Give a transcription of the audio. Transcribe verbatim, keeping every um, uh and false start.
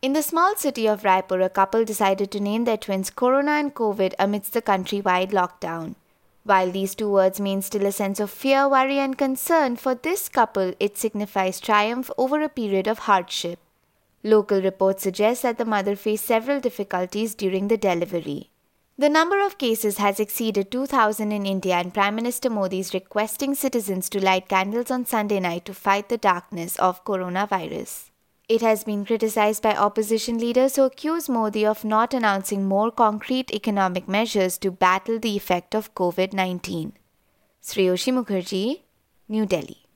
In the small city of Raipur, a couple decided to name their twins Corona and COVID amidst the countrywide lockdown. While these two words mean still a sense of fear, worry and concern, for this couple it signifies triumph over a period of hardship. Local reports suggest that the mother faced several difficulties during the delivery. The number of cases has exceeded two thousand in India, and Prime Minister Modi is requesting citizens to light candles on Sunday night to fight the darkness of coronavirus. It has been criticized by opposition leaders who accuse Modi of not announcing more concrete economic measures to battle the effect of COVID nineteen. Shreyoshi Mukherjee, New Delhi.